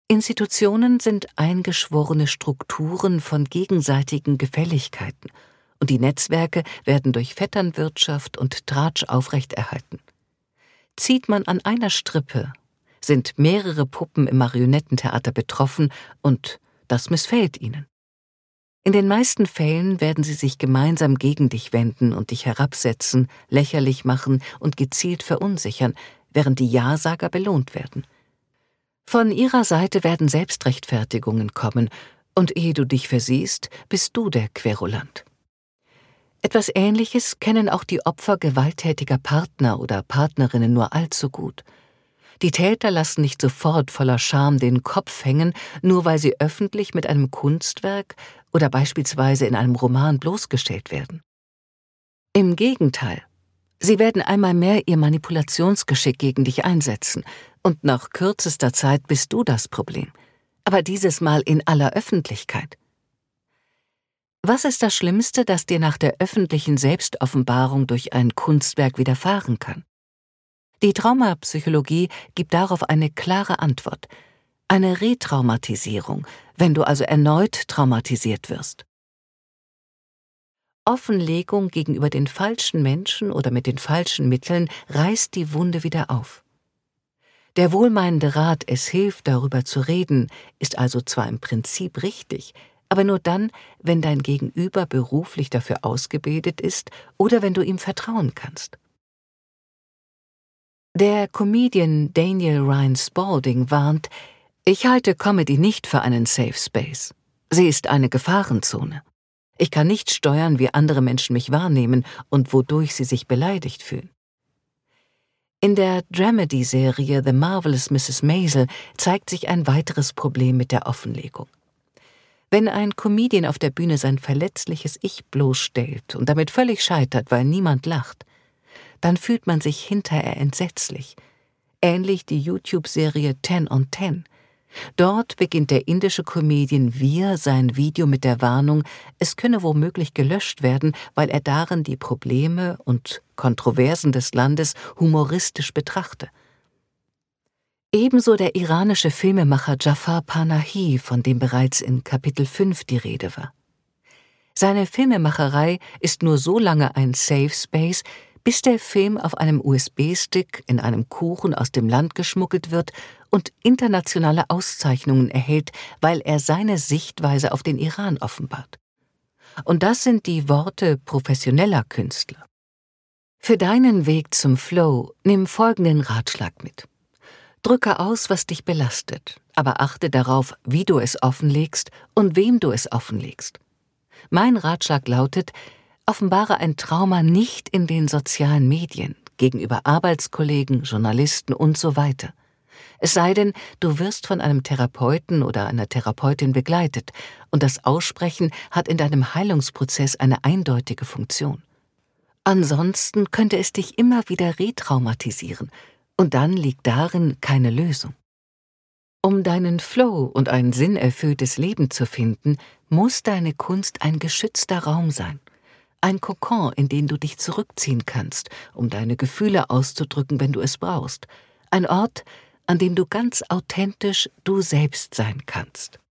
Institutionen sind eingeschworene Strukturen von gegenseitigen Gefälligkeiten, und die Netzwerke werden durch Vetternwirtschaft und Tratsch aufrechterhalten. Zieht man an einer Strippe, sind mehrere Puppen im Marionettentheater betroffen, und das missfällt ihnen. In den meisten Fällen werden sie sich gemeinsam gegen dich wenden und dich herabsetzen, lächerlich machen und gezielt verunsichern, während die Ja-Sager belohnt werden. Von ihrer Seite werden Selbstrechtfertigungen kommen, und ehe du dich versiehst, bist du der Querulant. Etwas Ähnliches kennen auch die Opfer gewalttätiger Partner oder Partnerinnen nur allzu gut. Die Täter lassen nicht sofort voller Scham den Kopf hängen, nur weil sie öffentlich mit einem Kunstwerk oder beispielsweise in einem Roman bloßgestellt werden. Im Gegenteil, sie werden einmal mehr ihr Manipulationsgeschick gegen dich einsetzen, und nach kürzester Zeit bist du das Problem, aber dieses Mal in aller Öffentlichkeit. Was ist das Schlimmste, das dir nach der öffentlichen Selbstoffenbarung durch ein Kunstwerk widerfahren kann? Die Traumapsychologie gibt darauf eine klare Antwort: eine Retraumatisierung, wenn du also erneut traumatisiert wirst. Offenlegung gegenüber den falschen Menschen oder mit den falschen Mitteln reißt die Wunde wieder auf. Der wohlmeinende Rat, es hilft, darüber zu reden, ist also zwar im Prinzip richtig, aber nur dann, wenn dein Gegenüber beruflich dafür ausgebildet ist oder wenn du ihm vertrauen kannst. Der Comedian Daniel Ryan Spalding warnt: Ich halte Comedy nicht für einen Safe Space. Sie ist eine Gefahrenzone. Ich kann nicht steuern, wie andere Menschen mich wahrnehmen und wodurch sie sich beleidigt fühlen. In der Dramedy-Serie The Marvelous Mrs. Maisel zeigt sich ein weiteres Problem mit der Offenlegung. Wenn ein Comedian auf der Bühne sein verletzliches Ich bloßstellt und damit völlig scheitert, weil niemand lacht, dann fühlt man sich hinterher entsetzlich. Ähnlich die YouTube-Serie 10 on 10. Dort beginnt der indische Comedian Veer sein Video mit der Warnung, es könne womöglich gelöscht werden, weil er darin die Probleme und Kontroversen des Landes humoristisch betrachte. Ebenso der iranische Filmemacher Jafar Panahi, von dem bereits in Kapitel 5 die Rede war. Seine Filmemacherei ist nur so lange ein Safe Space, bis der Film auf einem USB-Stick in einem Kuchen aus dem Land geschmuggelt wird und internationale Auszeichnungen erhält, weil er seine Sichtweise auf den Iran offenbart. Und das sind die Worte professioneller Künstler. Für deinen Weg zum Flow nimm folgenden Ratschlag mit. Drücke aus, was dich belastet, aber achte darauf, wie du es offenlegst und wem du es offenlegst. Mein Ratschlag lautet: Offenbare ein Trauma nicht in den sozialen Medien, gegenüber Arbeitskollegen, Journalisten und so weiter. Es sei denn, du wirst von einem Therapeuten oder einer Therapeutin begleitet und das Aussprechen hat in deinem Heilungsprozess eine eindeutige Funktion. Ansonsten könnte es dich immer wieder retraumatisieren und dann liegt darin keine Lösung. Um deinen Flow und ein sinnerfülltes Leben zu finden, muss deine Kunst ein geschützter Raum sein. Ein Kokon, in den du dich zurückziehen kannst, um deine Gefühle auszudrücken, wenn du es brauchst. Ein Ort, an dem du ganz authentisch du selbst sein kannst.